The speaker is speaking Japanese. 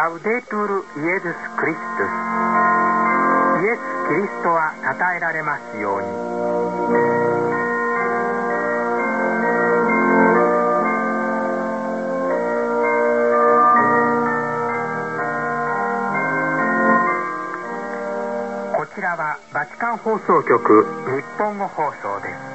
ラウデートゥールイエズス・クリストゥス。イエス・キリストは称えられますように。こちらはバチカン放送局日本語放送です。